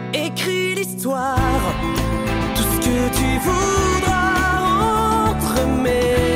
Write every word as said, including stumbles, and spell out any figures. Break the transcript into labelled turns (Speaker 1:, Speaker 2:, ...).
Speaker 1: Écris l'histoire, tout ce que tu voudras entre mes